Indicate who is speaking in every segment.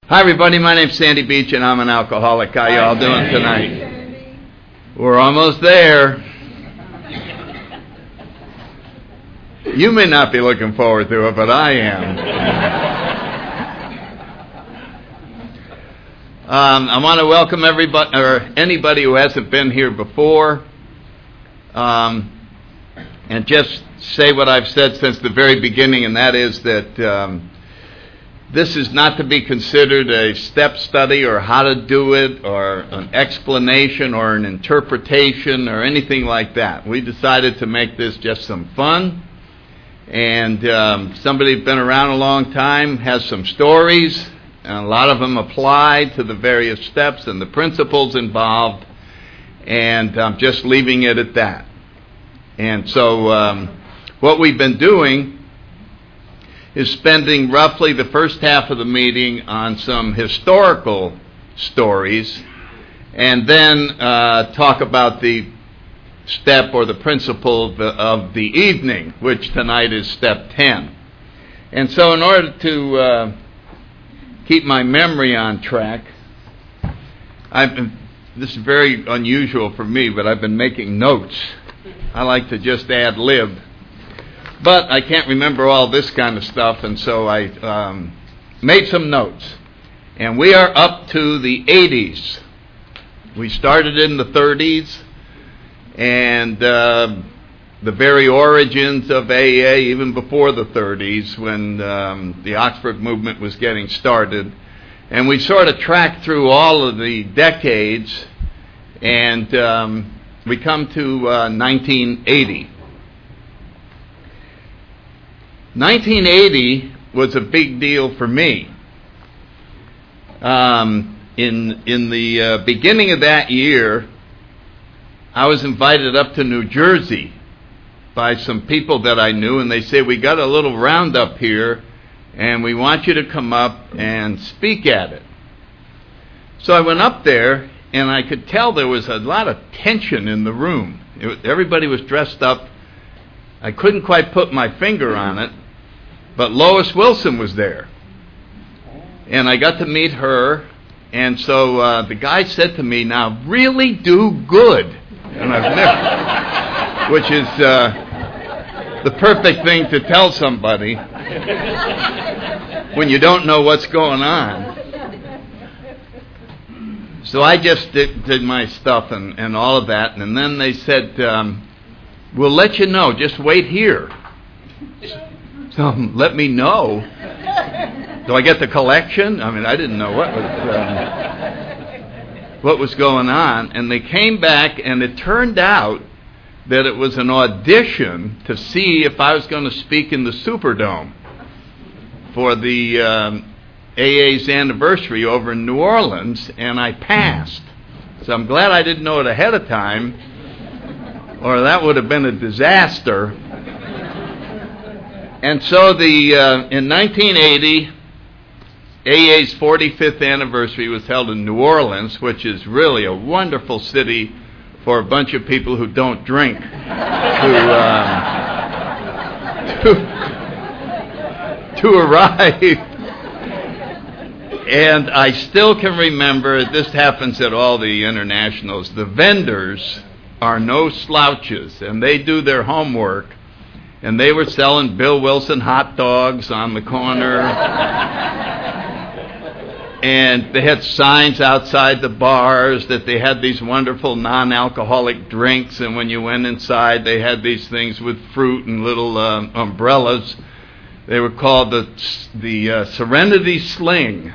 Speaker 1: Hi everybody, my name's Sandy Beach and I'm an alcoholic. How y'all doing tonight? We're almost there. You may not be looking forward to it, but I am. I want to welcome everybody, or anybody who hasn't been here before, and just say what I've said since the very beginning, and that is that this is not to be considered a step study or how to do it or an explanation or an interpretation or anything like that. We decided to make this just some fun. And somebody who's been around a long time has some stories, and a lot of them apply to the various steps and the principles involved, and I'm just leaving it at that. And so what we've been doing is spending roughly the first half of the meeting on some historical stories, and then talk about the step or the principle of the evening, which tonight is step 10. And so in order to keep my memory on track, this is very unusual for me, but I've been making notes. I like to just ad-lib. But I can't remember all this kind of stuff, and so I made some notes. And we are up to the 80s. We started in the 30s, and the very origins of AA, even before the 30s, when the Oxford movement was getting started. And we sort of tracked through all of the decades, and we come to 1980. 1980 was a big deal for me. In the beginning of that year, I was invited up to New Jersey by some people that I knew, and they said, we got a little roundup here, and we want you to come up and speak at it. So I went up there, and I could tell there was a lot of tension in the room. Everybody was dressed up. I couldn't quite put my finger on it, but Lois Wilson was there. And I got to meet her, and so the guy said to me, now really do good. And I've never, which is the perfect thing to tell somebody when you don't know what's going on. So I just did my stuff and all of that, and then they said, we'll let you know, just wait here. So let me know. Do I get the collection? I mean, I didn't know what was going on. And they came back, and it turned out that it was an audition to see if I was going to speak in the Superdome for the AA's anniversary over in New Orleans, and I passed. So I'm glad I didn't know it ahead of time, or that would have been a disaster. And so in 1980, AA's 45th anniversary was held in New Orleans, which is really a wonderful city for a bunch of people who don't drink to arrive. And I still can remember, this happens at all the internationals, the vendors are no slouches, and they do their homework. And they were selling Bill Wilson hot dogs on the corner. And they had signs outside the bars that they had these wonderful non-alcoholic drinks. And when you went inside, they had these things with fruit and little umbrellas. They were called the Serenity Sling.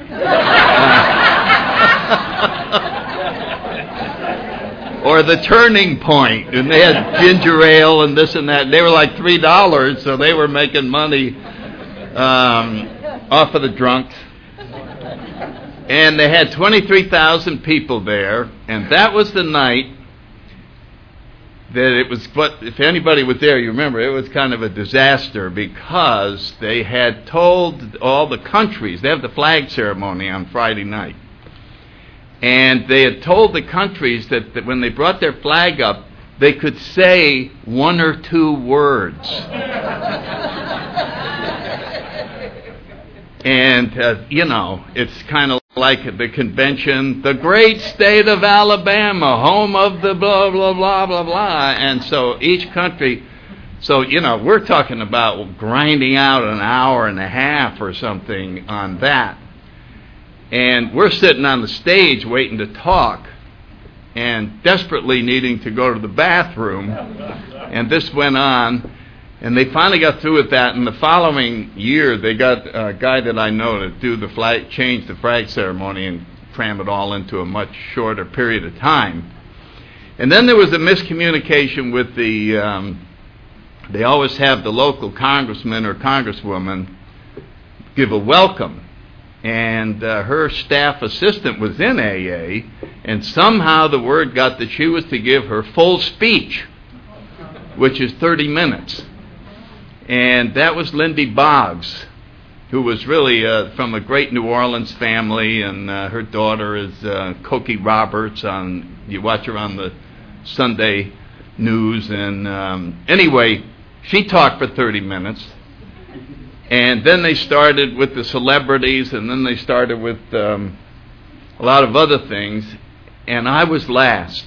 Speaker 1: Or the Turning Point, and they had ginger ale and this and that. They were like $3, so they were making money off of the drunks. And they had 23,000 people there, and that was the night that it was, but if anybody was there, you remember, it was kind of a disaster because they had told all the countries, they have the flag ceremony on Friday night. And they had told the countries that when they brought their flag up, they could say one or two words. And, it's kind of like the convention, the great state of Alabama, home of the blah, blah, blah, blah, blah. And so each country, so, we're talking about grinding out an hour and a half or something on that. And we're sitting on the stage waiting to talk and desperately needing to go to the bathroom. And this went on. And they finally got through with that, and the following year they got a guy that I know to do change the flag ceremony and cram it all into a much shorter period of time. And then there was a miscommunication with they always have the local congressman or congresswoman give a welcome. And her staff assistant was in AA, and somehow the word got that she was to give her full speech, which is 30 minutes. And that was Lindy Boggs, who was really from a great New Orleans family, and her daughter is Cokie Roberts. You watch her on the Sunday news. And anyway, she talked for 30 minutes. And then they started with the celebrities, and then they started with a lot of other things. And I was last.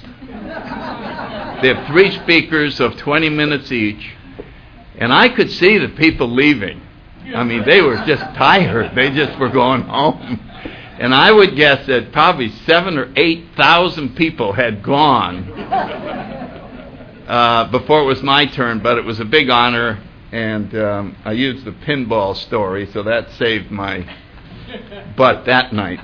Speaker 1: They have 3 speakers of 20 minutes each. And I could see the people leaving. I mean, they were just tired. They just were going home. And I would guess that probably 7,000 or 8,000 people had gone before it was my turn, but it was a big honor. And I used the pinball story, so that saved my butt that night.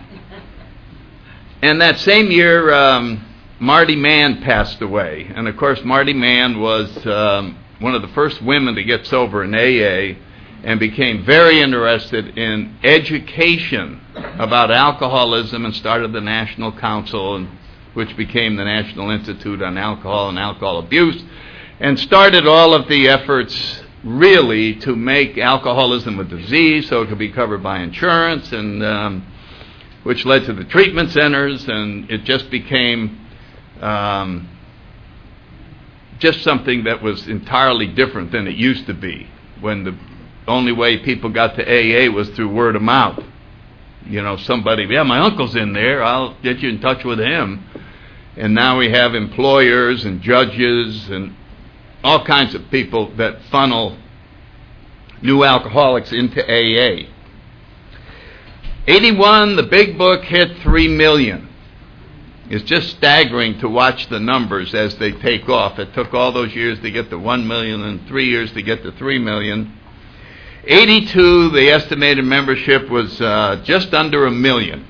Speaker 1: And that same year, Marty Mann passed away. And, of course, Marty Mann was one of the first women to get sober in AA and became very interested in education about alcoholism and started the National Council, which became the National Institute on Alcohol and Alcohol Abuse, and started all of the efforts really to make alcoholism a disease so it could be covered by insurance, and which led to the treatment centers, and it just became just something that was entirely different than it used to be, when the only way people got to AA was through word of mouth. Somebody, my uncle's in there, I'll get you in touch with him. And now we have employers and judges and all kinds of people that funnel new alcoholics into AA. 81, the big book hit 3 million. It's just staggering to watch the numbers as they take off. It took all those years to get to 1 million and 3 years to get to 3 million. 82, the estimated membership was just under 1 million.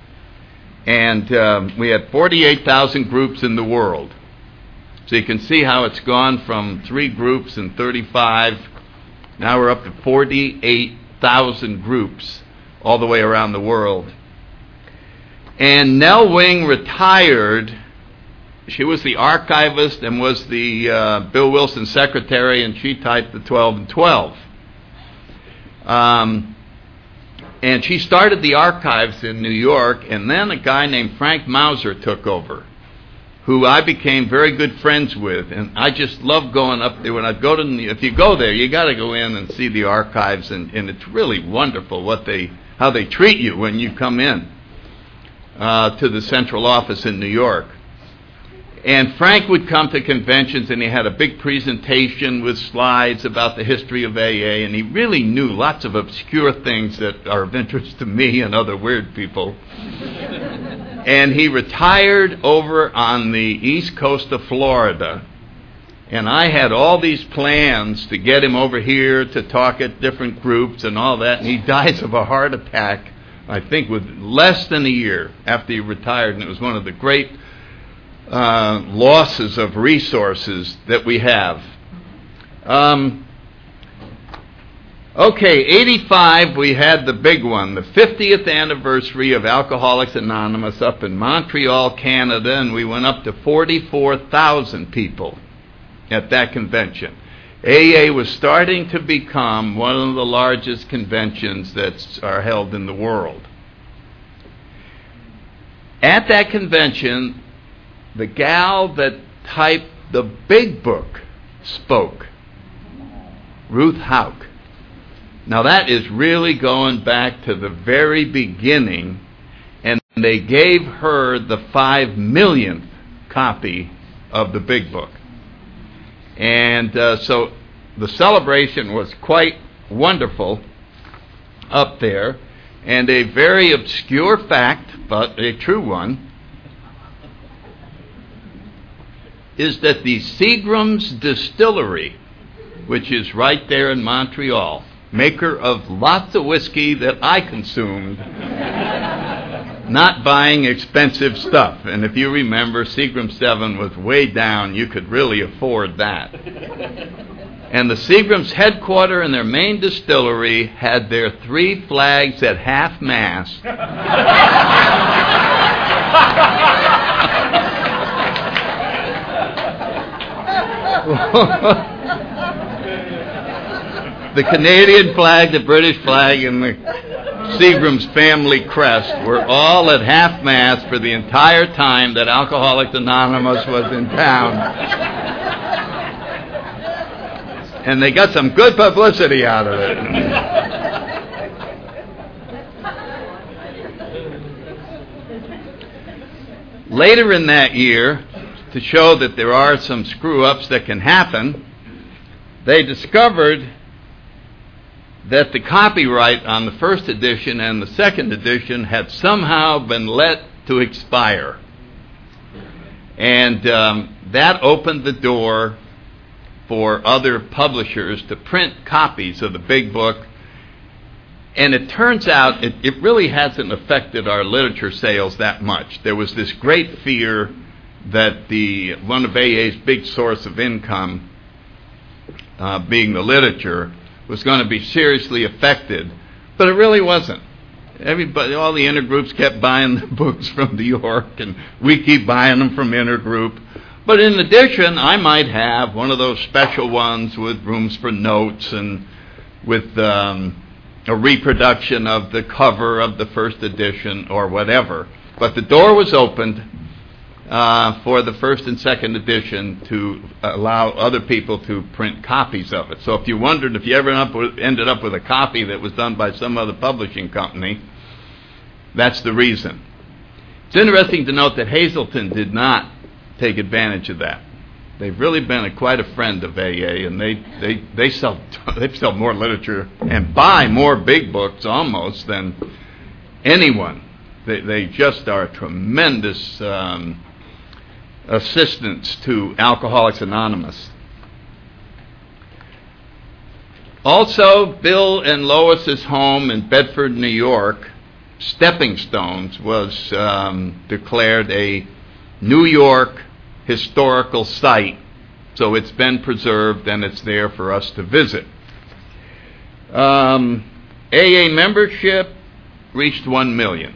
Speaker 1: And we had 48,000 groups in the world. So you can see how it's gone from 3 groups and 35. Now we're up to 48,000 groups all the way around the world. And Nell Wing retired. She was the archivist and was the Bill Wilson secretary, and she typed the 12 and 12. And she started the archives in New York, and then a guy named Frank Mauser took over, who I became very good friends with. And I just love going up there. When I go to, if you go there, you got to go in and see the archives, and it's really wonderful how they treat you when you come in to the central office in New York. And Frank would come to conventions, and he had a big presentation with slides about the history of AA, and he really knew lots of obscure things that are of interest to me and other weird people. And he retired over on the east coast of Florida, and I had all these plans to get him over here to talk at different groups and all that, and he dies of a heart attack, I think, with less than a year after he retired, and it was one of the great losses of resources that we have. Okay, 85, we had the big one, the 50th anniversary of Alcoholics Anonymous up in Montreal, Canada, and we went up to 44,000 people at that convention. AA was starting to become one of the largest conventions that are held in the world. At that convention, the gal that typed the big book spoke, Ruth Hauk. Now that is really going back to the very beginning, They gave her the 5 millionth copy of the Big Book. And so the celebration was quite wonderful up there. And a very obscure fact, but a true one, is that the Seagram's Distillery, which is right there in Montreal, maker of lots of whiskey that I consumed, not buying expensive stuff. And if you remember, Seagram 7 was way down. You could really afford that. And the Seagram's headquarters and their main distillery had their 3 flags at half-mast. The Canadian flag, the British flag, and the Seagram's family crest were all at half-mast for the entire time that Alcoholics Anonymous was in town. And they got some good publicity out of it. Later in that year, to show that there are some screw-ups that can happen, they discovered that the copyright on the first edition and the second edition had somehow been let to expire. And that opened the door for other publishers to print copies of the Big Book. And it turns out it really hasn't affected our literature sales that much. There was this great fear that one of AA's big source of income, being the literature, was going to be seriously affected, but it really wasn't. Everybody, all the intergroups kept buying the books from New York, and we keep buying them from intergroup. But in addition, I might have one of those special ones with rooms for notes and with a reproduction of the cover of the first edition or whatever. But the door was opened for the first and second edition to allow other people to print copies of it. So if you wondered if you ever ended up with a copy that was done by some other publishing company, that's the reason. It's interesting to note that Hazelton did not take advantage of that. They've really been quite a friend of AA, and they sell more literature and buy more big books almost than anyone. They just are tremendous assistance to Alcoholics Anonymous. Also, Bill and Lois's home in Bedford, New York, Stepping Stones, was declared a New York historical site, so it's been preserved and it's there for us to visit. AA membership reached 1 million.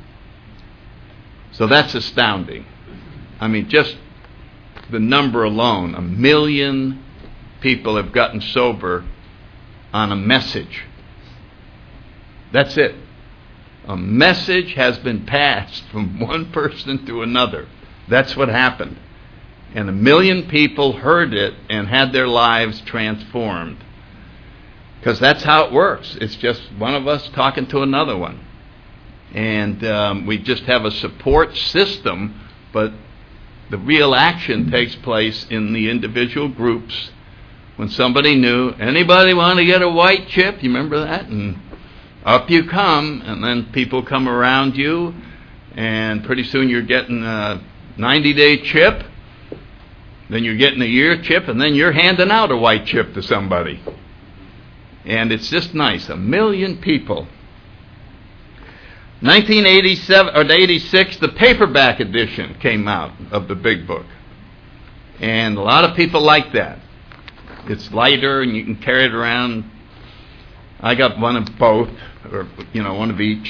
Speaker 1: So that's astounding. I mean, just the number alone, 1 million people have gotten sober on a message. That's it. A message has been passed from one person to another. That's what happened. And 1 million people heard it and had their lives transformed. Because that's how it works. It's just one of us talking to another one. And we just have a support system, but the real action takes place in the individual groups. When somebody new, anybody want to get a white chip? You remember that? And up you come, and then people come around you, and pretty soon you're getting a 90-day chip, then you're getting a year chip, and then you're handing out a white chip to somebody. And it's just nice. 1 million people. 1987 or 86, the paperback edition came out of the Big Book. And a lot of people like that. It's lighter and you can carry it around. I got one of both, or one of each.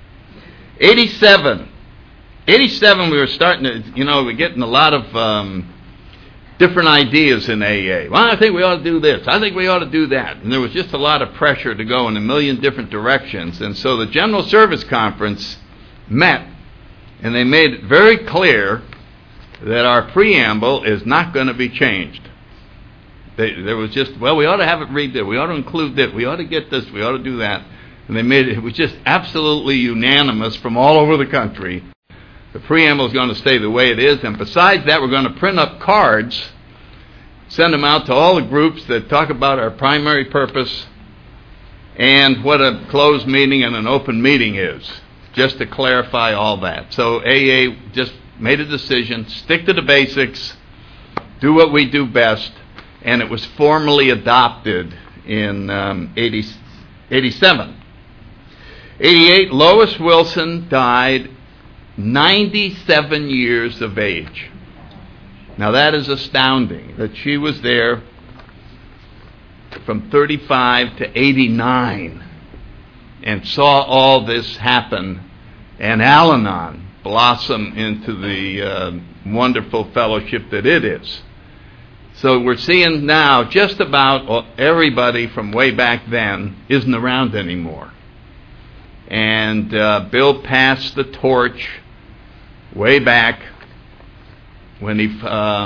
Speaker 1: 87 we were starting to, we're getting a lot of different ideas in AA. Well, I think we ought to do this. I think we ought to do that. And there was just a lot of pressure to go in a million different directions. And so the General Service Conference met, and they made it very clear that our preamble is not going to be changed. There was just, we ought to have it read that. We ought to include that. We ought to get this. We ought to do that. And it was just absolutely unanimous from all over the country. The preamble is going to stay the way it is, and besides that, we're going to print up cards, send them out to all the groups that talk about our primary purpose and what a closed meeting and an open meeting is, just to clarify all that. So AA just made a decision, stick to the basics, do what we do best, and it was formally adopted in 87. 88, Lois Wilson died 97 years of age. Now that is astounding, that she was there from 35 to 89 and saw all this happen, and Al-Anon blossom into the wonderful fellowship that it is. So we're seeing now just about everybody from way back then isn't around anymore. And Bill passed the torch way back when he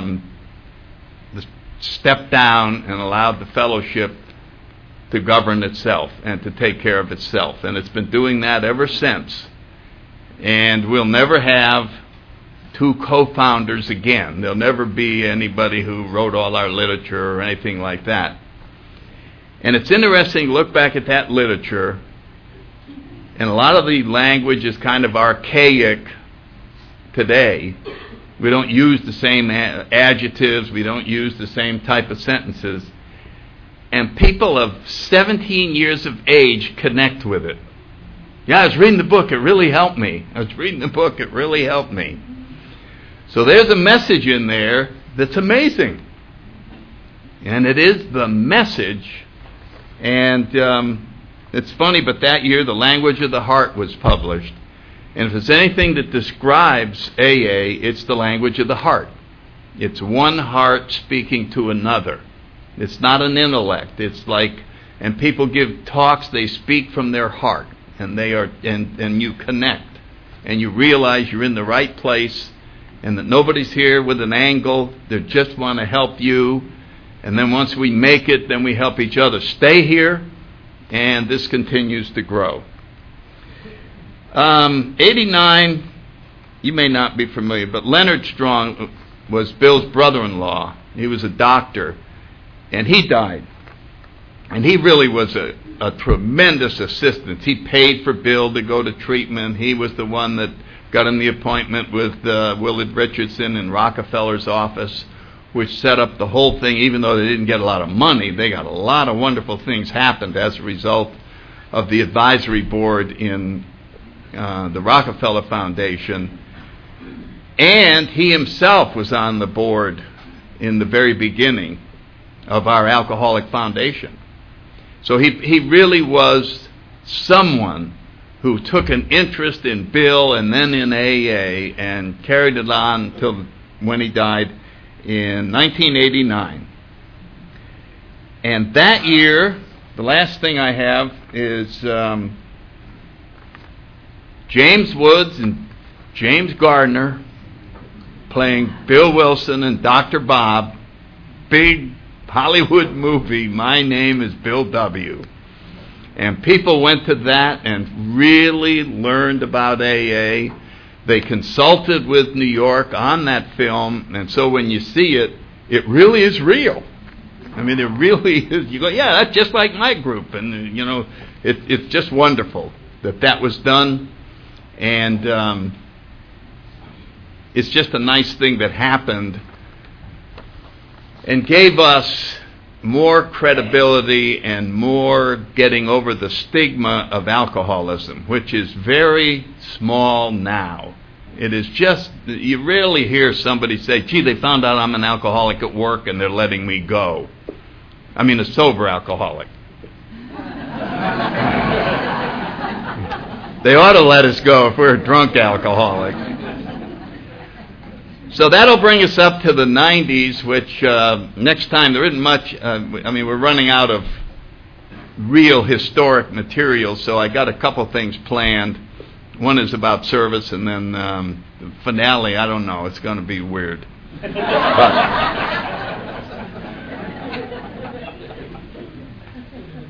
Speaker 1: stepped down and allowed the fellowship to govern itself and to take care of itself. And it's been doing that ever since. And we'll never have two co-founders again. There'll never be anybody who wrote all our literature or anything like that. And it's interesting to look back at that literature, and a lot of the language is kind of archaic today. We don't use the same adjectives, we don't use the same type of sentences. And people of 17 years of age connect with it. Yeah, I was reading the book, it really helped me. So there's a message in there that's amazing. And it is the message. And it's funny, but that year The Language of the Heart was published. And if there's anything that describes AA, it's the language of the heart. It's one heart speaking to another. It's not an intellect. It's like, and people give talks, they speak from their heart. And they are, and you connect. And you realize you're in the right place, and that nobody's here with an angle. They just want to help you. And then once we make it, then we help each other stay here, and this continues to grow. 89, you may not be familiar, but Leonard Strong was Bill's brother-in-law. He was a doctor, and he died. And he really was a tremendous assistance. He paid for Bill to go to treatment. He was the one that got him the appointment with Willard Richardson in Rockefeller's office, which set up the whole thing. Even though they didn't get a lot of money, they got a lot of wonderful things happened as a result of the advisory board in the Rockefeller Foundation. And he himself was on the board in the very beginning of our Alcoholic Foundation. So he really was someone who took an interest in Bill and then in AA and carried it on till when he died in 1989. And that year, the last thing I have is James Woods and James Gardner playing Bill Wilson and Dr. Bob, big Hollywood movie, My Name is Bill W. And people went to that and really learned about AA. They consulted with New York on that film, and so when you see it, it really is real. I mean, it really is. You go, yeah, that's just like my group, and you know, it's just wonderful that was done, and it's just a nice thing that happened, and gave us more credibility and more getting over the stigma of alcoholism, which is very small now. It is just, you rarely hear somebody say, gee, they found out I'm an alcoholic at work and they're letting me go. I mean, a sober alcoholic. They ought to let us go if we're a drunk alcoholic. So that'll bring us up to the 90s, which next time there isn't much. We're running out of real historic material, so I got a couple things planned. One is about service, and then the finale, I don't know, it's going to be weird.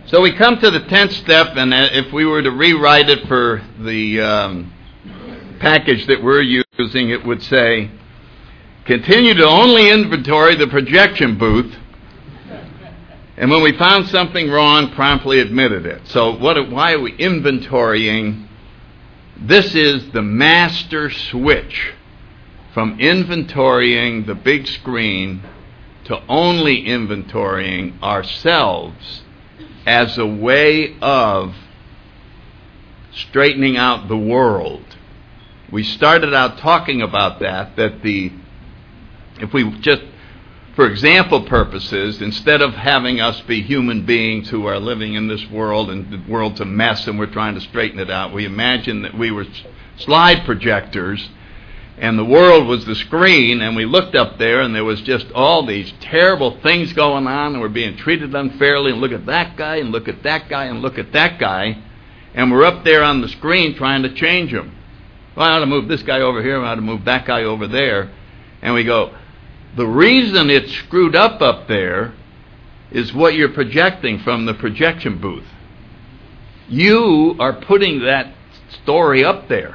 Speaker 1: So we come to the 10th step, and if we were to rewrite it for the package that we're using, it would say, continue to only inventory the projection booth, and when we found something wrong, promptly admitted it. So why are we inventorying? This is the master switch from inventorying the big screen to only inventorying ourselves as a way of straightening out the world. We started out talking about that if we just, for example purposes, instead of having us be human beings who are living in this world and the world's a mess and we're trying to straighten it out, we imagined that we were slide projectors and the world was the screen, and we looked up there and there was just all these terrible things going on and we're being treated unfairly, and look at that guy and look at that guy and look at that guy, and we're up there on the screen trying to change them. Well, I ought to move this guy over here, I ought to move that guy over there. And we go, the reason it's screwed up there is what you're projecting from the projection booth. You are putting that story up there.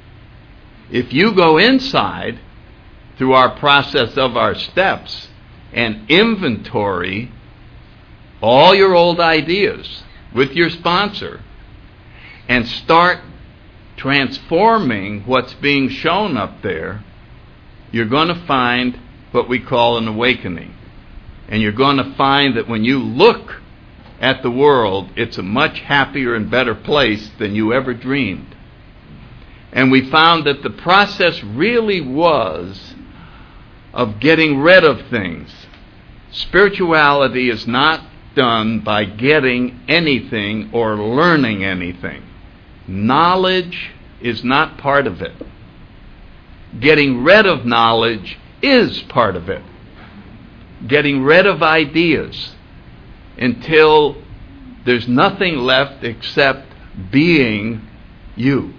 Speaker 1: If you go inside through our process of our steps and inventory all your old ideas with your sponsor and start transforming what's being shown up there, you're going to find what we call an awakening. And you're going to find that when you look at the world, it's a much happier and better place than you ever dreamed. And we found that the process really was of getting rid of things. Spirituality is not done by getting anything or learning anything. Knowledge is not part of it. Getting rid of knowledge is part of it. Getting rid of ideas until there's nothing left except being you,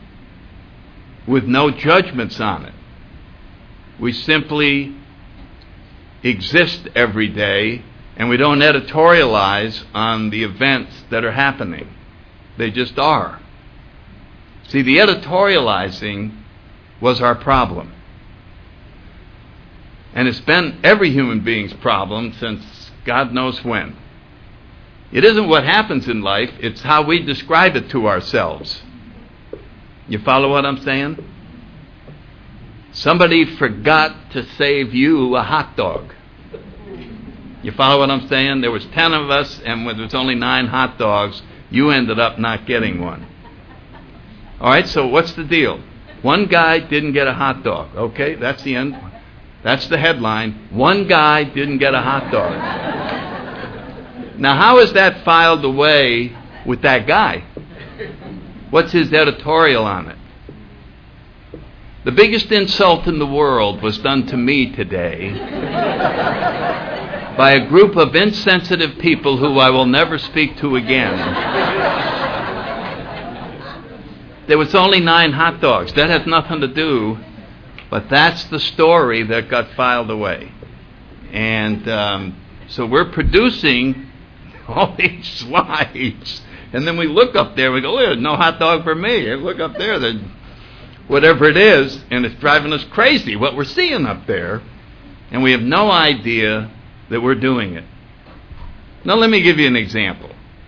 Speaker 1: with no judgments on it. We simply exist every day, and we don't editorialize on the events that are happening. They just are. See, the editorializing was our problem. And it's been every human being's problem since God knows when. It isn't what happens in life, it's how we describe it to ourselves. You follow what I'm saying? Somebody forgot to save you a hot dog. You follow what I'm saying? There was 10 of us, and when there was only 9 hot dogs, you ended up not getting one. All right, so what's the deal? One guy didn't get a hot dog. Okay, that's the end. That's the headline. One guy didn't get a hot dog. Now, how is that filed away with that guy? What's his editorial on it? The biggest insult in the world was done to me today by a group of insensitive people who I will never speak to again. There was only 9 hot dogs. That has nothing to do, but that's the story that got filed away. And so we're producing all these slides. And then we look up there, we go, there's no hot dog for me. And look up there, whatever it is, and it's driving us crazy what we're seeing up there. And we have no idea that we're doing it. Now let me give you an example.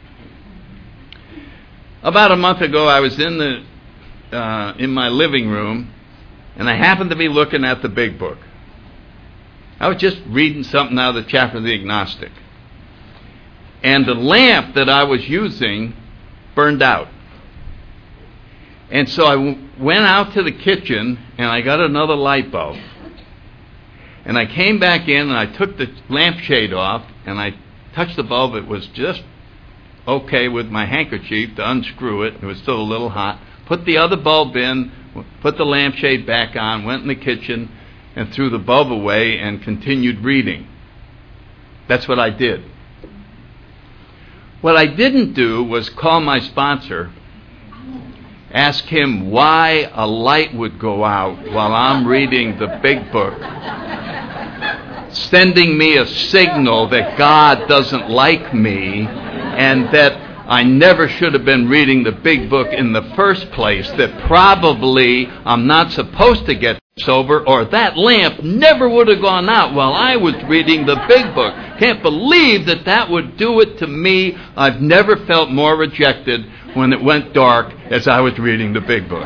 Speaker 1: About a month ago, I was in my living room, and I happened to be looking at the Big Book. I was just reading something out of the chapter of the Agnostic. And the lamp that I was using burned out. And so I went out to the kitchen and I got another light bulb. And I came back in and I took the lampshade off and I touched the bulb. It was just okay with my handkerchief to unscrew it. It was still a little hot. Put the other bulb in, put the lampshade back on, went in the kitchen and threw the bulb away and continued reading. That's what I did. What I didn't do was call my sponsor, ask him why a light would go out while I'm reading the Big Book, sending me a signal that God doesn't like me and that I never should have been reading the big book in the first place, that probably I'm not supposed to get sober, or that lamp never would have gone out while I was reading the big book. Can't believe that that would do it to me. I've never felt more rejected when it went dark as I was reading the big book.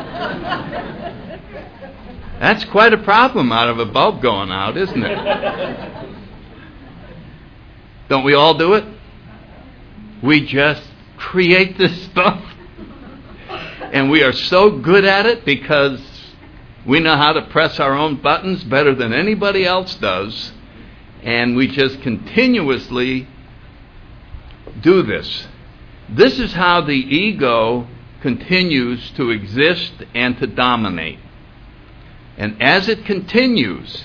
Speaker 1: That's quite a problem out of a bulb going out, isn't it? Don't we all do it? We just create this stuff. And we are so good at it because we know how to press our own buttons better than anybody else does. And we just continuously do this. This is how the ego continues to exist and to dominate. And as it continues,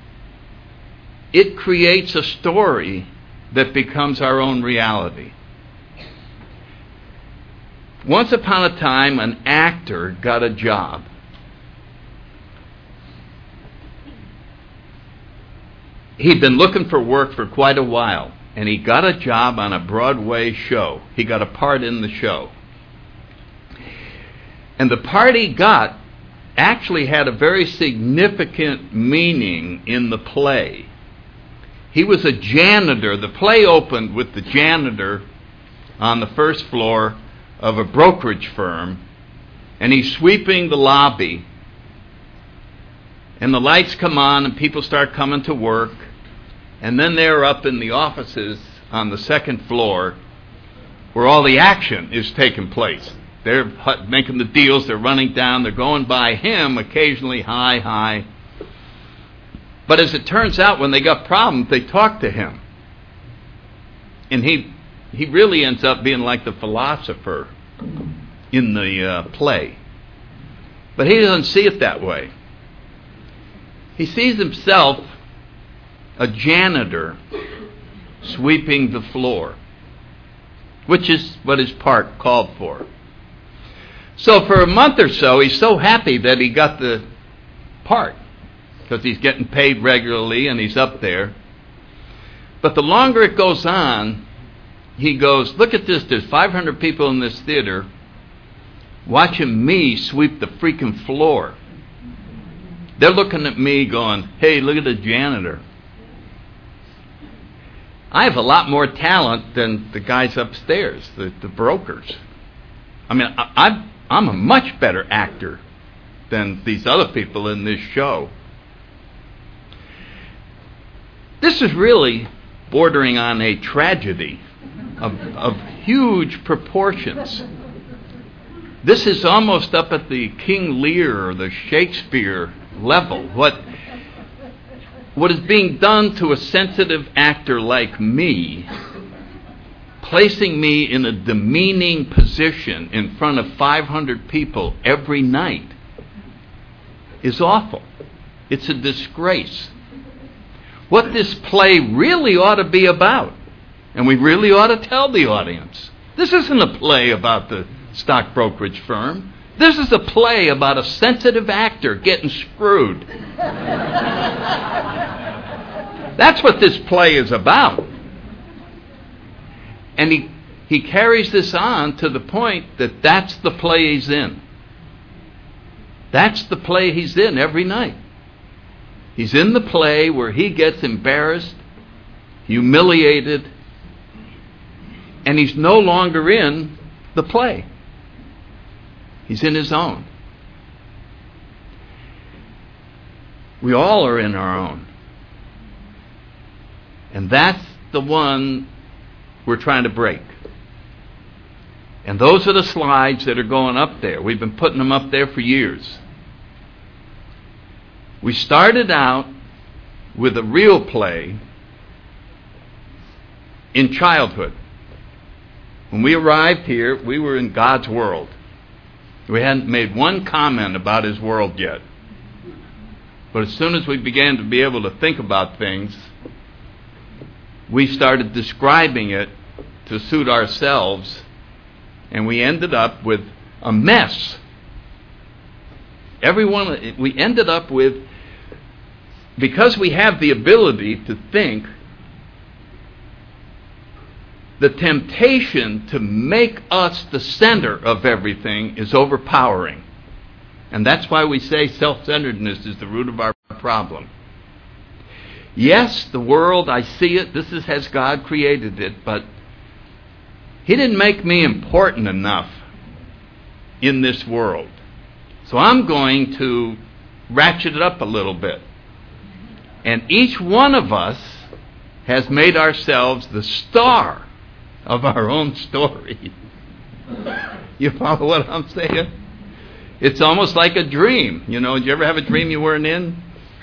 Speaker 1: it creates a story that becomes our own reality. Once upon a time, an actor got a job. He'd been looking for work for quite a while, and he got a job on a Broadway show. He got a part in the show. And the part he got actually had a very significant meaning in the play. He was a janitor. The play opened with the janitor on the first floor of a brokerage firm, and he's sweeping the lobby, and the lights come on and people start coming to work, and then they're up in the offices on the second floor where all the action is taking place. They're making the deals, they're running down, they're going by him occasionally, hi. But as it turns out, when they got problems, they talk to him. And he really ends up being like the philosopher in the play. But he doesn't see it that way. He sees himself a janitor sweeping the floor, which is what his part called for. So for a month or so, he's so happy that he got the part, because he's getting paid regularly and he's up there. But the longer it goes on, he goes, look at this, there's 500 people in this theater watching me sweep the freaking floor. They're looking at me going, hey, look at the janitor. I have a lot more talent than the guys upstairs, the brokers. I mean, I'm a much better actor than these other people in this show. This is really bordering on a tragedy of huge proportions. This is almost up at the King Lear or the Shakespeare level. What is being done to a sensitive actor like me, placing me in a demeaning position in front of 500 people every night, is awful. It's a disgrace. What this play really ought to be about, and we really ought to tell the audience, this isn't a play about the stock brokerage firm. This is a play about a sensitive actor getting screwed. That's what this play is about. And he carries this on to the point that that's the play he's in. That's the play he's in every night. He's in the play where he gets embarrassed, humiliated, and he's no longer in the play. He's in his own. We all are in our own. And that's the one we're trying to break. And those are the slides that are going up there. We've been putting them up there for years. We started out with a real play in childhood. When we arrived here, we were in God's world. We hadn't made one comment about His world yet. But as soon as we began to be able to think about things, we started describing it to suit ourselves, and we ended up with a mess. We ended up with, because we have the ability to think, the temptation to make us the center of everything is overpowering. And that's why we say self-centeredness is the root of our problem. Yes, the world, I see it, this is as God created it, but He didn't make me important enough in this world. So I'm going to ratchet it up a little bit. And each one of us has made ourselves the star of our own story. You follow what I'm saying? It's almost like a dream. You know, did you ever have a dream you weren't in?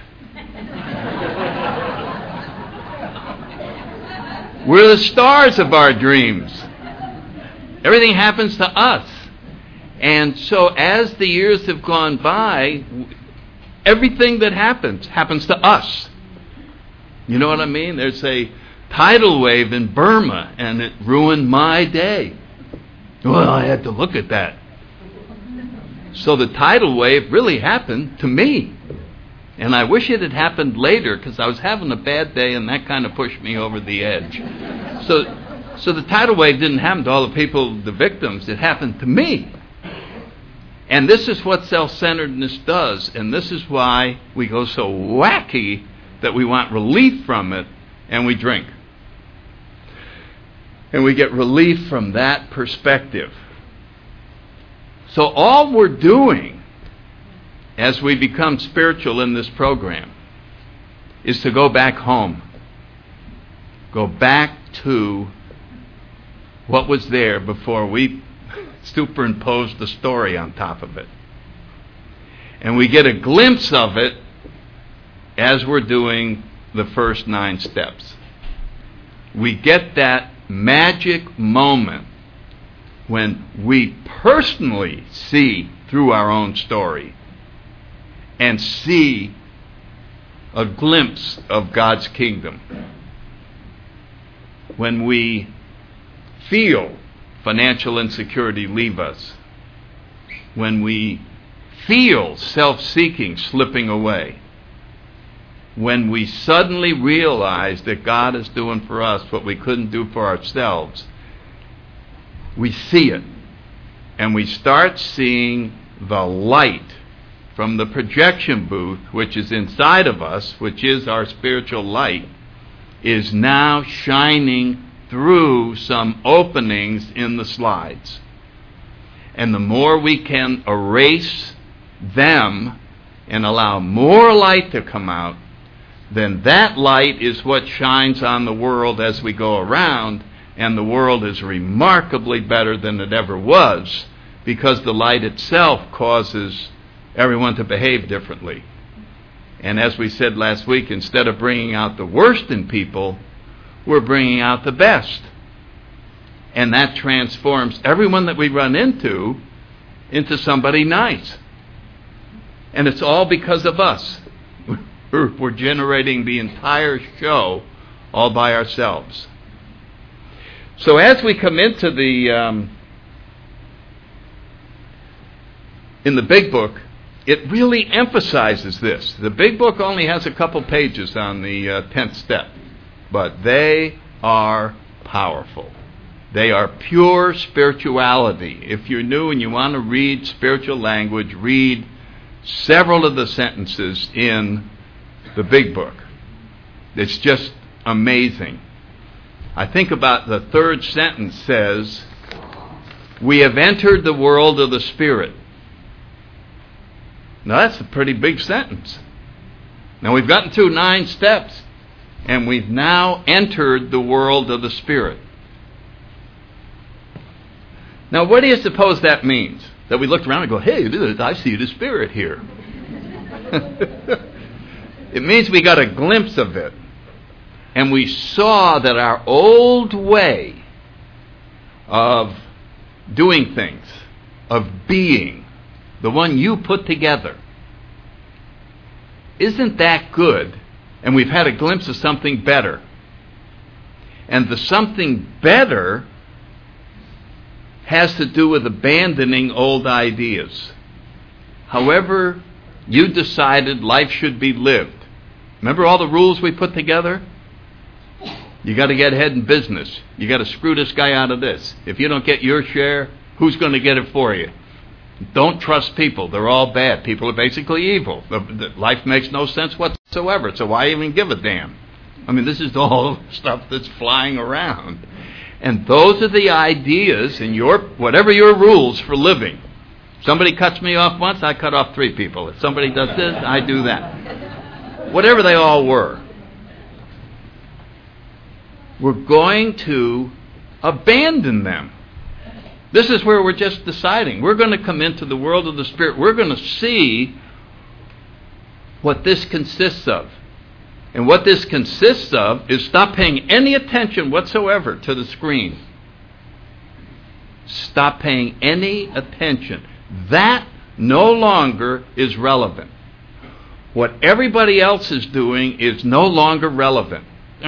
Speaker 1: We're the stars of our dreams. Everything happens to us. And so as the years have gone by, everything that happens to us. You know what I mean? There's a tidal wave in Burma, and it ruined my day. Well, I had to look at that. So the tidal wave really happened to me. And I wish it had happened later, because I was having a bad day, and that kind of pushed me over the edge. So the tidal wave didn't happen to all the people, the victims. It happened to me. And this is what self-centeredness does. And this is why we go so wacky that we want relief from it, and we drink. And we get relief from that perspective. So all we're doing as we become spiritual in this program is to go back home. Go back to what was there before we superimposed the story on top of it. And we get a glimpse of it as we're doing the first 9 steps. We get that magic moment when we personally see through our own story and see a glimpse of God's kingdom. When we feel financial insecurity leave us. When we feel self-seeking slipping away. When we suddenly realize that God is doing for us what we couldn't do for ourselves, we see it. And we start seeing the light from the projection booth, which is inside of us, which is our spiritual light, is now shining through some openings in the slides. And the more we can erase them and allow more light to come out, then that light is what shines on the world as we go around, and the world is remarkably better than it ever was, because the light itself causes everyone to behave differently. And as we said last week, instead of bringing out the worst in people, we're bringing out the best. And that transforms everyone that we run into somebody nice. And it's all because of us. We're generating the entire show all by ourselves. So as we come into the in the big book, it really emphasizes this. The big book only has a couple pages on the 10th step, but they are powerful. They are pure spirituality. If you're new and you want to read spiritual language, read several of the sentences in the big book. It's just amazing. I think about the third sentence says, we have entered the world of the Spirit. Now that's a pretty big sentence. Now we've gotten through 9 steps, and we've now entered the world of the Spirit. Now what do you suppose that means? That we looked around and go, hey, I see the Spirit here. It means we got a glimpse of it. And we saw that our old way of doing things, of being, the one you put together, isn't that good? And we've had a glimpse of something better. And the something better has to do with abandoning old ideas. However you decided life should be lived. Remember all the rules we put together? You got to get ahead in business. You got to screw this guy out of this. If you don't get your share, who's going to get it for you? Don't trust people. They're all bad. People are basically evil. Life makes no sense whatsoever, so why even give a damn? I mean, this is all stuff that's flying around. And those are the ideas in whatever your rules for living. Somebody cuts me off once, I cut off 3 people. If somebody does this, I do that. Whatever they all were. We're going to abandon them. This is where we're just deciding. We're going to come into the world of the Spirit. We're going to see what this consists of. And what this consists of is stop paying any attention whatsoever to the screen. Stop paying any attention. That no longer is relevant. What everybody else is doing is no longer relevant.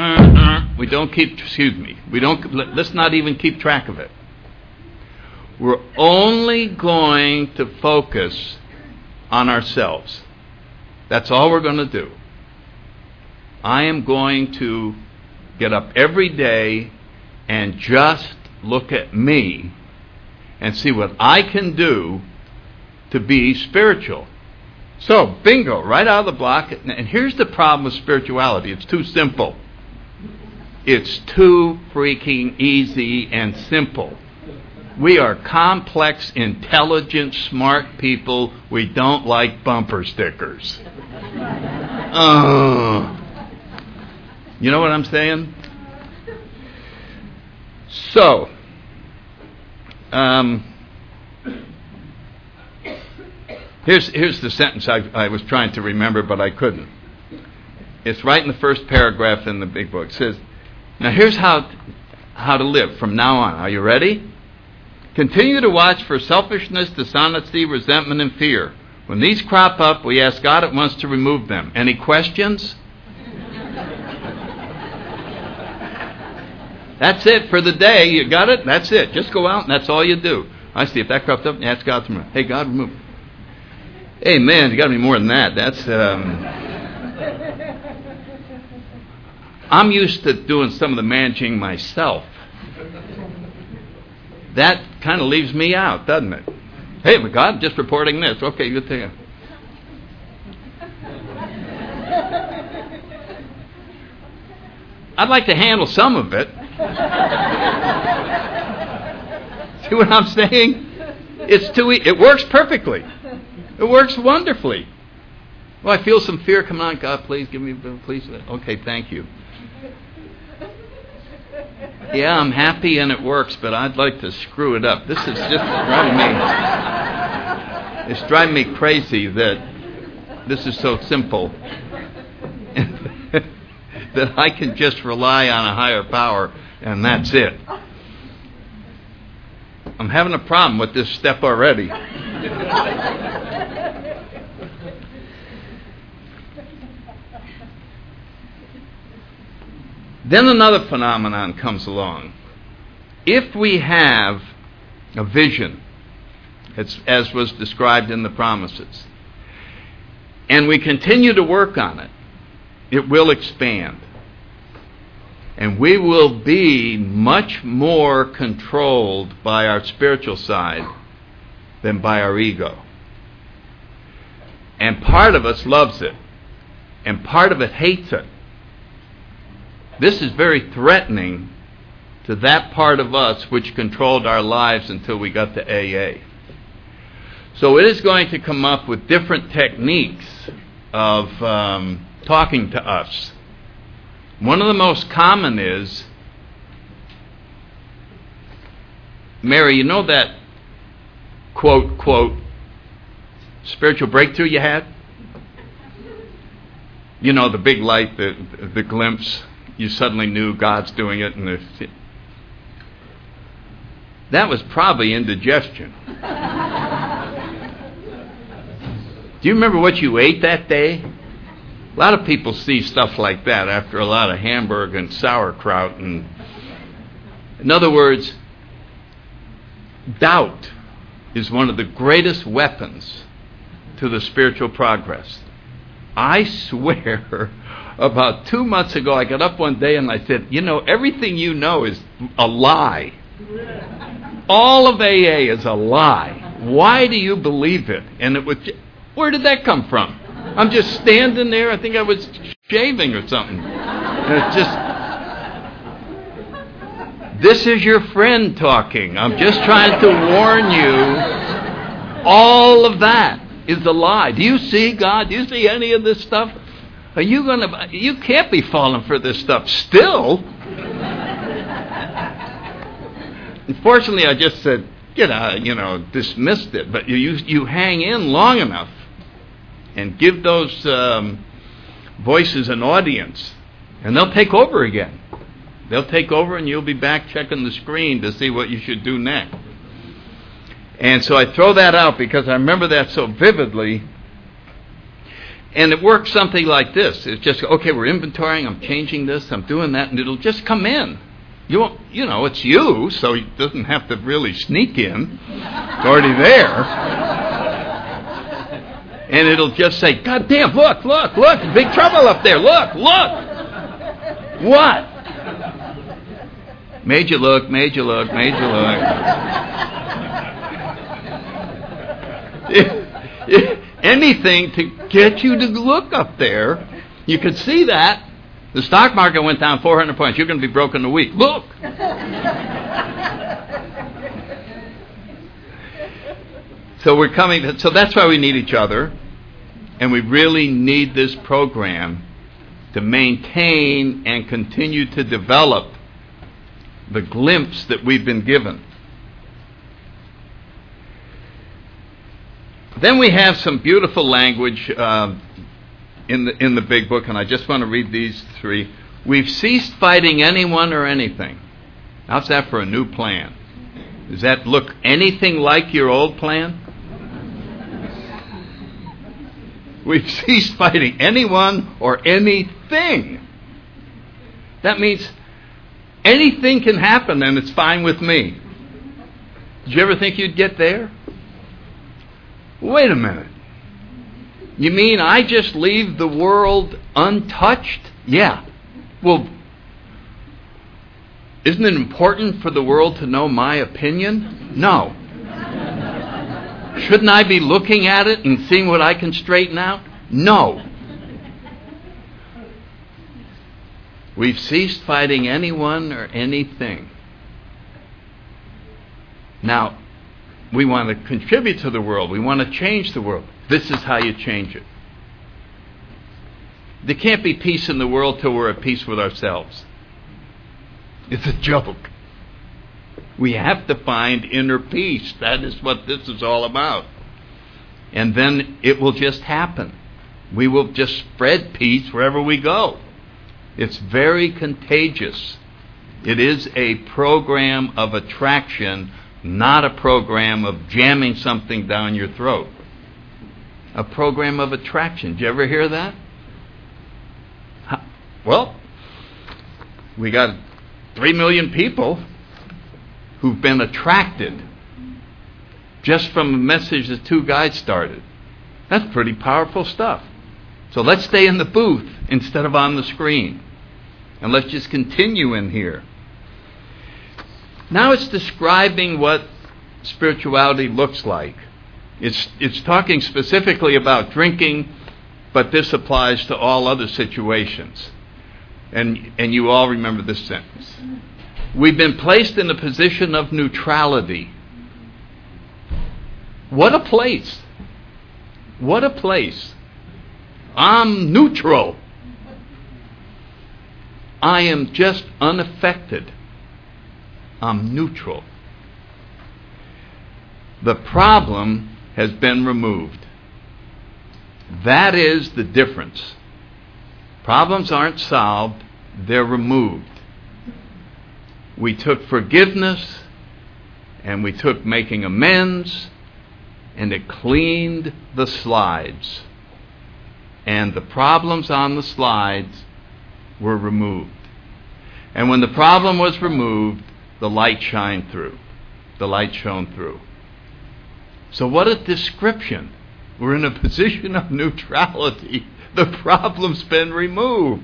Speaker 1: Let's not even keep track of it. We're only going to focus on ourselves. That's all we're going to do. I am going to get up every day and just look at me and see what I can do to be spiritual. So, bingo, right out of the block. And here's the problem with spirituality. It's too simple. It's too freaking easy and simple. We are complex, intelligent, smart people. We don't like bumper stickers. You know what I'm saying? So, here's the sentence I was trying to remember, but I couldn't. It's right in the first paragraph in the big book. It says, now here's how to live from now on. Are you ready? Continue to watch for selfishness, dishonesty, resentment, and fear. When these crop up, we ask God at once to remove them. Any questions? That's it for the day. You got it? That's it. Just go out and that's all you do. I see if that cropped up, ask God to remove it. Hey, God, remove it. Hey, man, you got to be more than that. That's I'm used to doing some of the managing myself. That kind of leaves me out, doesn't it? Hey, but God, I'm just reporting this. Okay, good thing. I'd like to handle some of it. See what I'm saying? It works perfectly. It works wonderfully. Well, I feel some fear. Come on, God, please give me, please. Okay, thank you. Yeah, I'm happy and it works, but I'd like to screw it up. This is just driving me. It's driving me crazy that this is so simple. That I can just rely on a higher power and that's it. I'm having a problem with this step already. Then another phenomenon comes along. If we have a vision, as was described in the promises, and we continue to work on it, it will expand. And we will be much more controlled by our spiritual side than by our ego. And part of us loves it, and part of it hates it. This is very threatening to that part of us which controlled our lives until we got to AA. So it is going to come up with different techniques of talking to us. One of the most common is, Mary, you know that quote, spiritual breakthrough you had? You know, the big light, the glimpse. You suddenly knew God's doing it. That was probably indigestion. Do you remember what you ate that day? A lot of people see stuff like that after a lot of hamburger and sauerkraut. In other words, doubt is one of the greatest weapons to the spiritual progress. I swear, about 2 months ago, I got up one day and I said, everything you know is a lie. All of AA is a lie. Why do you believe it? And it was, where did that come from? I'm just standing there. I think I was shaving or something. And it's just, this is your friend talking. I'm just trying to warn you. All of that is a lie. Do you see God? Do you see any of this stuff? You can't be falling for this stuff still. Unfortunately, I just said, dismissed it. But you hang in long enough and give those voices an audience, and they'll take over again. They'll take over, and you'll be back checking the screen to see what you should do next. And so I throw that out because I remember that so vividly. And it works something like this. It's just, okay, we're inventorying, I'm changing this, I'm doing that, and it'll just come in. It's you, so it doesn't have to really sneak in. It's already there. And it'll just say, God damn, look, big trouble up there, look. What? Made you look. Anything to get you to look up there. You could see that. The stock market went down 400 points. You're going to be broke in a week. Look. So that's why we need each other. And we really need this program to maintain and continue to develop the glimpse that we've been given. Then we have some beautiful language in the big book, and I just want to read these three. We've ceased fighting anyone or anything. How's that for a new plan? Does that look anything like your old plan? We've ceased fighting anyone or anything. That means anything can happen and it's fine with me. Did you ever think you'd get there? Wait a minute. You mean I just leave the world untouched? Yeah. Well, isn't it important for the world to know my opinion? No. Shouldn't I be looking at it and seeing what I can straighten out? No. We've ceased fighting anyone or anything. Now, we want to contribute to the world. We want to change the world. This is how you change it. There can't be peace in the world till we're at peace with ourselves. It's a joke. We have to find inner peace. That is what this is all about. And then it will just happen. We will just spread peace wherever we go. It's very contagious. It is a program of attraction, not a program of jamming something down your throat. A program of attraction. Did you ever hear that? Well, we got 3 million people who've been attracted just from a message that 2 guys started. That's pretty powerful stuff. So let's stay in the booth instead of on the screen. And let's just continue in here. Now it's describing what spirituality looks like. It's talking specifically about drinking, but this applies to all other situations. And you all remember this sentence. We've been placed in a position of neutrality. What a place. What a place. I'm neutral. I am just unaffected. I'm neutral. The problem has been removed. That is the difference. Problems aren't solved, they're removed. We took forgiveness and we took making amends, and it cleaned the slides. And the problems on the slides were removed. And when the problem was removed, the light shined through. The light shone through. So what a description. We're in a position of neutrality The problem's been removed.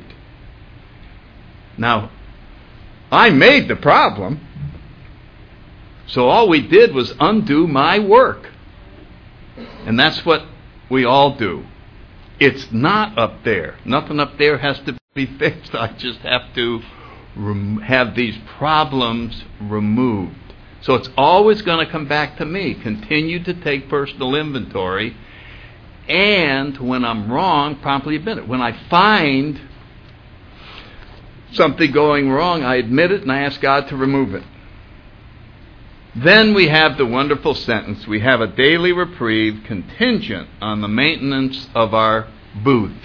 Speaker 1: Now, I made the problem, so all we did was undo my work. And that's what we all do. It's not up there. Nothing up there has to be fixed. I just have to have these problems removed. So it's always going to come back to me. Continue to take personal inventory. And when I'm wrong, promptly admit it. When I find something going wrong, I admit it and I ask God to remove it. Then we have the wonderful sentence, we have a daily reprieve contingent on the maintenance of our booth.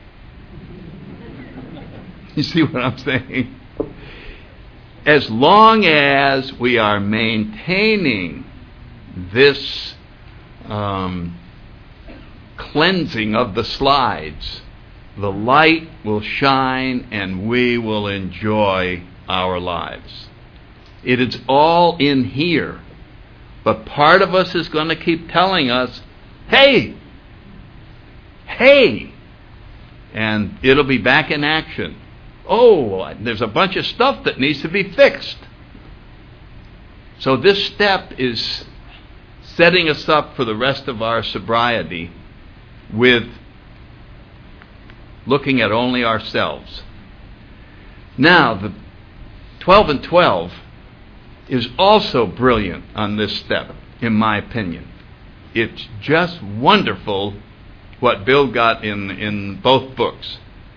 Speaker 1: You see what I'm saying? As long as we are maintaining this cleansing of the slides, the light will shine and we will enjoy our lives. It is all in here. But part of us is going to keep telling us, hey, and it'll be back in action. Oh, there's a bunch of stuff that needs to be fixed. So this step is setting us up for the rest of our sobriety with looking at only ourselves. Now, the 12 and 12 is also brilliant on this step, in my opinion. It's just wonderful what Bill got in both books.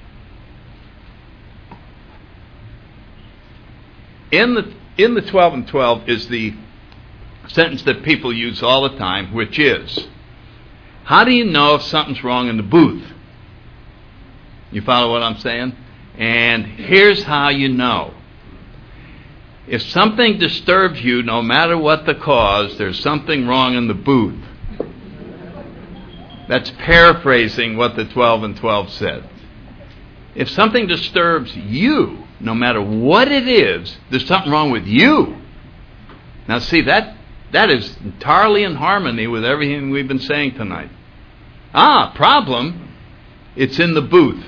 Speaker 1: In the 12 and 12 is the sentence that people use all the time, which is, how do you know if something's wrong in the booth? You follow what I'm saying? And here's how you know. If something disturbs you, no matter what the cause, there's something wrong in the booth. That's paraphrasing what the 12 and 12 said. If something disturbs you, no matter what it is, there's something wrong with you. Now see, that is entirely in harmony with everything we've been saying tonight. Problem, it's in the booth.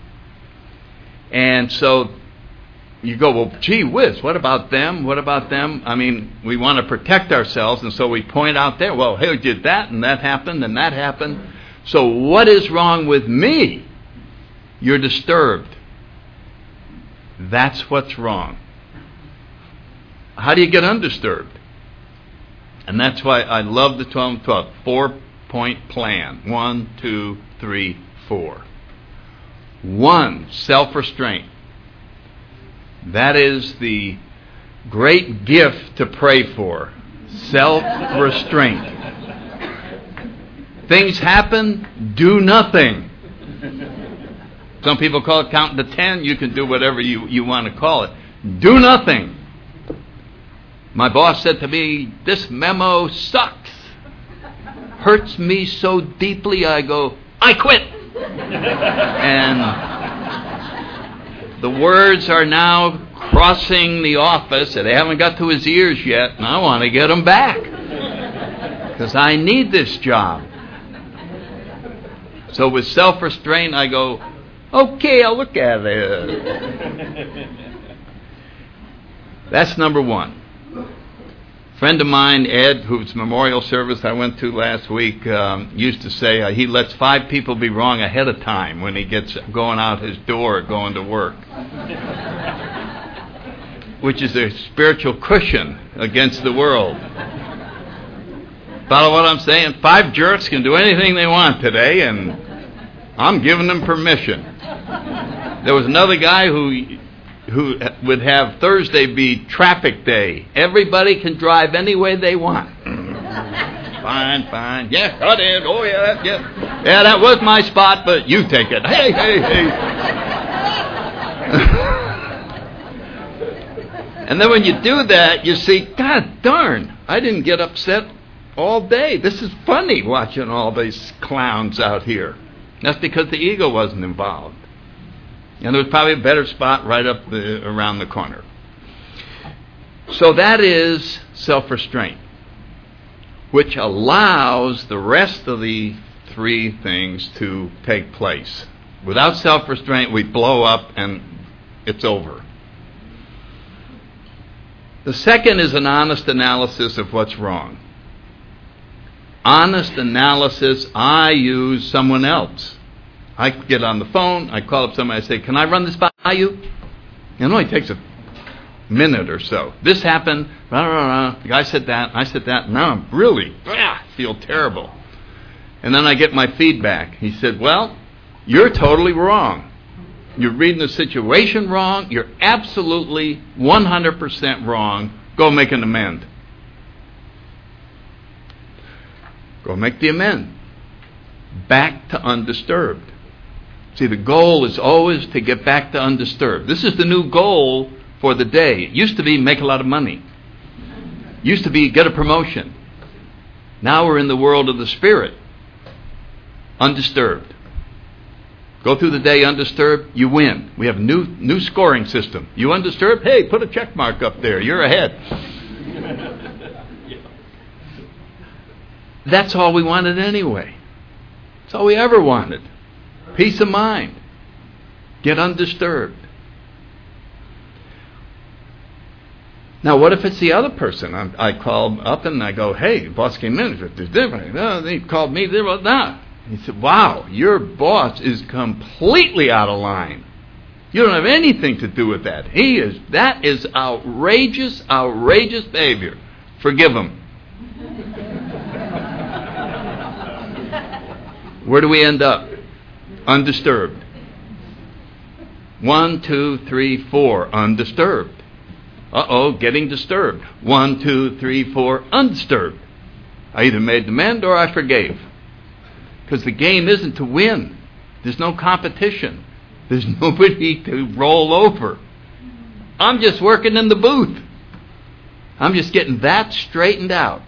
Speaker 1: And so you go, well, gee whiz, what about them? What about them? I mean, we want to protect ourselves, and so we point out there, well, hey, did that, and that happened, and that happened. So what is wrong with me? You're disturbed. That's what's wrong. How do you get undisturbed? And that's why I love the 12 and 12. 4-point plan. 1, 2, 3, 4. 1, self-restraint. That is the great gift to pray for. Self-restraint. Things happen, do nothing. Some people call it counting to 10. You can do whatever you want to call it. Do nothing. My boss said to me, this memo sucks. Hurts me so deeply, I go, I quit. And the words are now crossing the office, and they haven't got to his ears yet, and I want to get them back. Because I need this job. So with self-restraint, I go, okay, I'll look at it. That's number 1. A friend of mine, Ed, whose memorial service I went to last week, used to say he lets 5 people be wrong ahead of time when he gets going out his door going to work. Which is a spiritual cushion against the world. Follow what I'm saying? 5 jerks can do anything they want today, and I'm giving them permission. There was another guy who would have Thursday be traffic day. Everybody can drive any way they want. Fine. Yeah, cut in. Oh, yeah. Yeah, that was my spot, but you take it. Hey. And then when you do that, you see, God darn, I didn't get upset all day. This is funny watching all these clowns out here. That's because the ego wasn't involved. And there was probably a better spot right up around the corner. So that is self-restraint, which allows the rest of the 3 things to take place. Without self-restraint, we blow up and it's over. The second is an honest analysis of what's wrong. Honest analysis, I use someone else. I get on the phone, I call up somebody, I say, can I run this by you? It only takes a minute or so. This happened, the guy said that, I said that, now I'm really, feel terrible. And then I get my feedback. He said, well, you're totally wrong. You're reading the situation wrong. You're absolutely 100% wrong. Go make an amend. Go make the amend. Back to undisturbed. See, the goal is always to get back to undisturbed. This is the new goal for the day. It used to be make a lot of money. It used to be get a promotion. Now we're in the world of the Spirit. Undisturbed. Go through the day undisturbed, you win. We have a new scoring system. You undisturbed, hey, put a check mark up there. You're ahead. That's all we wanted anyway. That's all we ever wanted. Peace of mind. Get undisturbed. Now, what if it's the other person? I call up and I go, hey, boss came in. It's different. He called me. He said, wow, your boss is completely out of line. You don't have anything to do with that. That is outrageous behavior. Forgive him. Where do we end up? Undisturbed. 1, 2, 3, 4, undisturbed. Getting disturbed. 1, 2, 3, 4, undisturbed. I either made the amend or I forgave. Because the game isn't to win. There's no competition. There's nobody to roll over. I'm just working in the booth. I'm just getting that straightened out.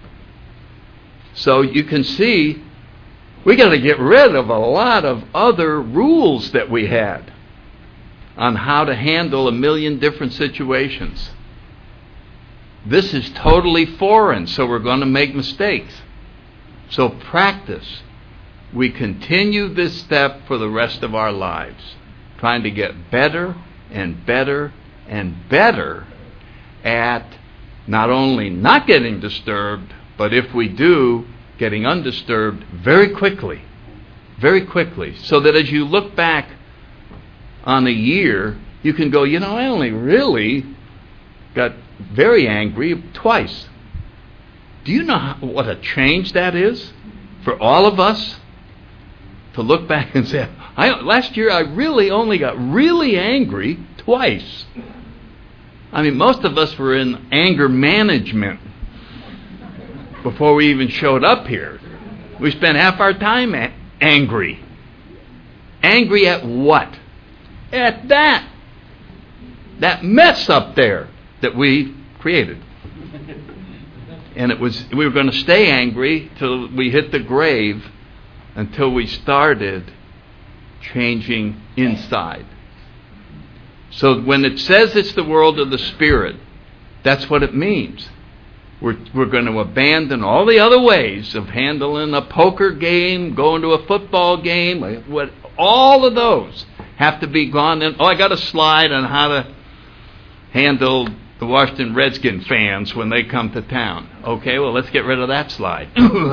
Speaker 1: So you can see, we got to get rid of a lot of other rules that we had on how to handle a million different situations. This is totally foreign, so we're going to make mistakes. So practice. We continue this step for the rest of our lives, trying to get better and better and better at not only not getting disturbed, but if we do, getting undisturbed very quickly, so that as you look back on a year, you can go, I only really got very angry twice. Do you know what a change that is for all of us? To look back and say, last year I really only got really angry twice. I mean, most of us were in anger management before we even showed up here. We spent half our time angry. Angry at what? At that mess up there that we created. And we were going to stay angry till we hit the grave, until we started changing inside. So when it says it's the world of the Spirit, that's what it means. We're going to abandon all the other ways of handling a poker game, going to a football game. All of those have to be gone. I got a slide on how to handle the Washington Redskin fans when they come to town. Okay, well, let's get rid of that slide.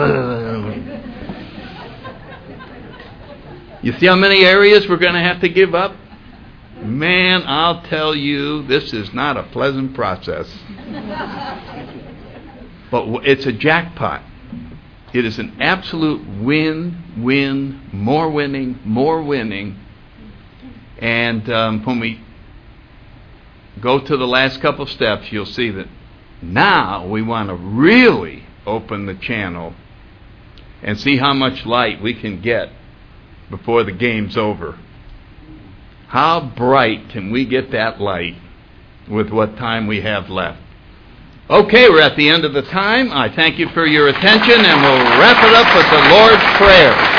Speaker 1: You see how many areas we're going to have to give up? Man, I'll tell you, this is not a pleasant process. But it's a jackpot. It is an absolute win, more winning. And when we go to the last couple steps, you'll see that now we want to really open the channel and see how much light we can get before the game's over. How bright can we get that light with what time we have left? Okay, we're at the end of the time. I thank you for your attention, and we'll wrap it up with the Lord's Prayer.